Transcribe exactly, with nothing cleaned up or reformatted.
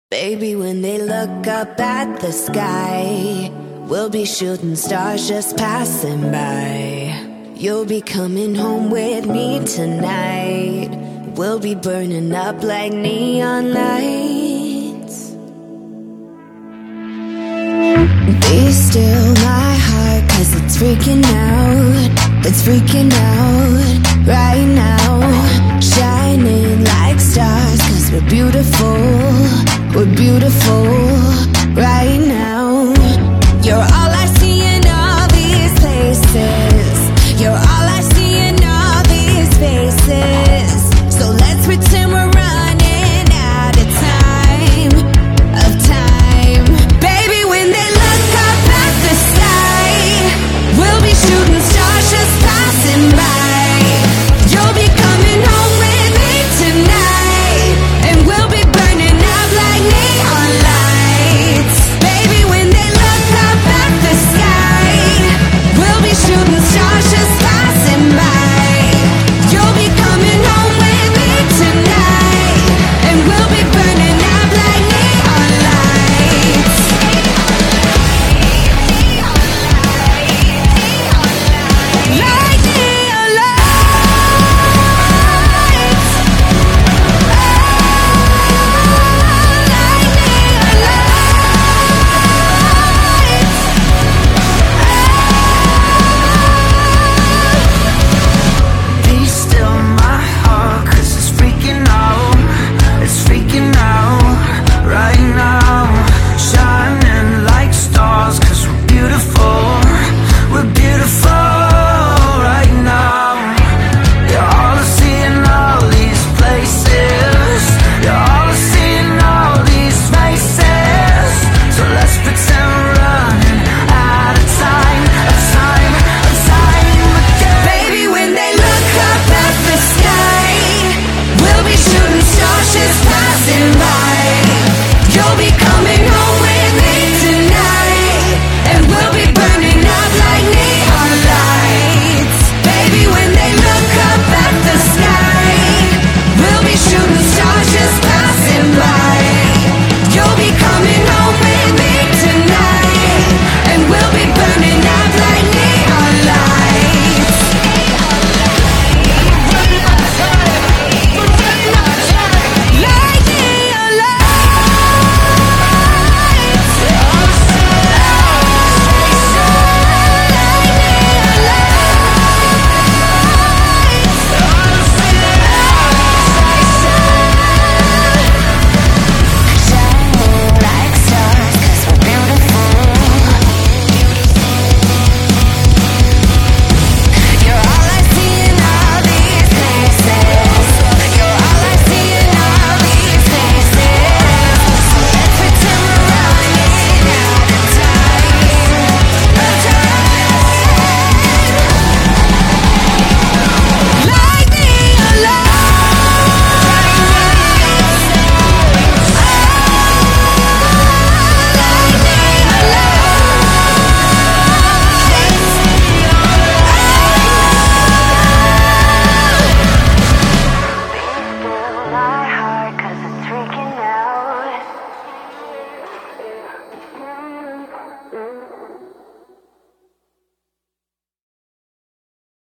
Baby, when they look up at the sky, we'll be shooting stars just passing by. You'll be coming home with me tonight. We'll be burning up like neon lights. Be still my heart, cause it's freaking out. It's freaking out right now. Shining like stars, cause we're beautiful. We're beautiful.